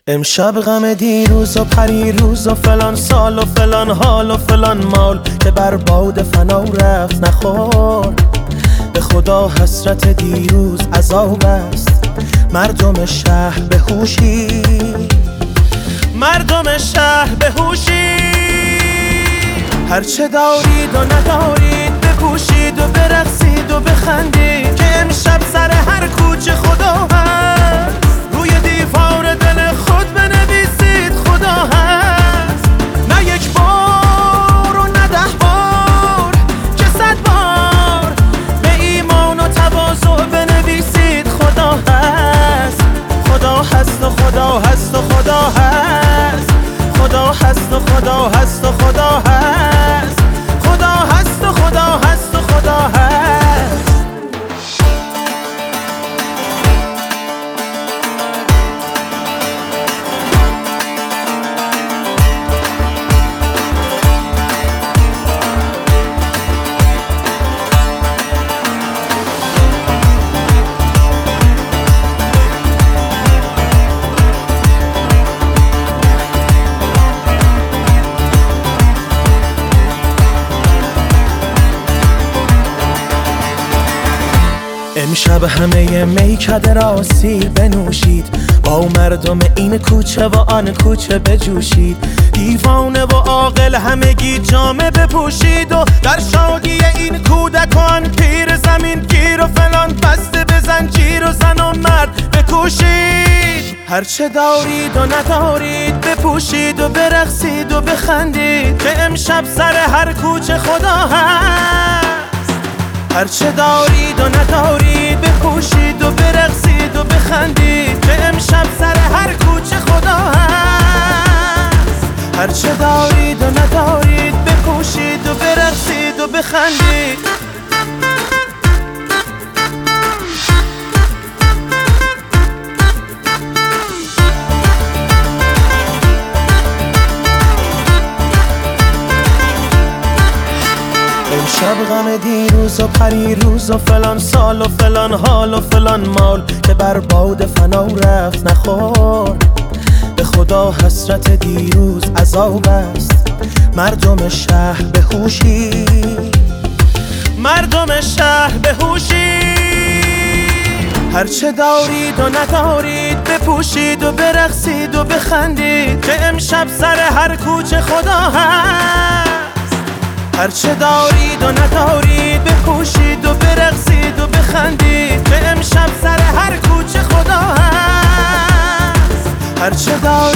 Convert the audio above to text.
امشب غم دیروز و پریروز و فلان سال و فلان حال و فلان مال که بر باد فنا رفت نخورد. به خدا حسرت دیروز عذاب است. مردم شهر به هوشی، مردم شهر به هوشی. هرچه دارید و ندارید بپوشید و برقصید و بخندید که امشب سر هر کوچه خدا هست. روی دیوار دل خود بنویسید خدا هست. نه یک بار و نه 10 بار که 100 بار به ایمان و تواضع بنویسید خدا هست. خدا هست و خدا هست و خدا هست. خدا هست و خدا هست و خدا هست. خدا هست و خدا هست و خدا هست. امشب همه میکده را سیر بنوشید، با مردم این کوچه و آن کوچه بجوشید. دیوانه و عاقل همگی جامه بپوشید و در شادی این کودک و آن پیر زمین گیر و فلان بسته به زنجیر و زن و مرد بکوشید. هرچه دارید و ندارید بپوشید و برقصید و بخندید که امشب سر هر کوچه خدا هست. هرچه دارید و ندارید بپوشید و برقصید و بخندید که امشب سر هر کوچه خدا هست. هرچه دارید و ندارید بپوشید و برقصید و بخندید. امشب غم دیروز و پریروز و فلان سال و فلان حال و فلان مال که بر باد فنا رفت نخورد. به خدا حسرت دیروز عذاب است. مردم شهر به هوشی، مردم شهر به هوشی. هرچه دارید و ندارید بپوشید و برقصید و بخندید که امشب سر هر کوچه خدا هست. هرچه دارید و ندارید بپوشید و برقصید و بخندید که امشب سر هر کوچه خدا هست. هرچه دارید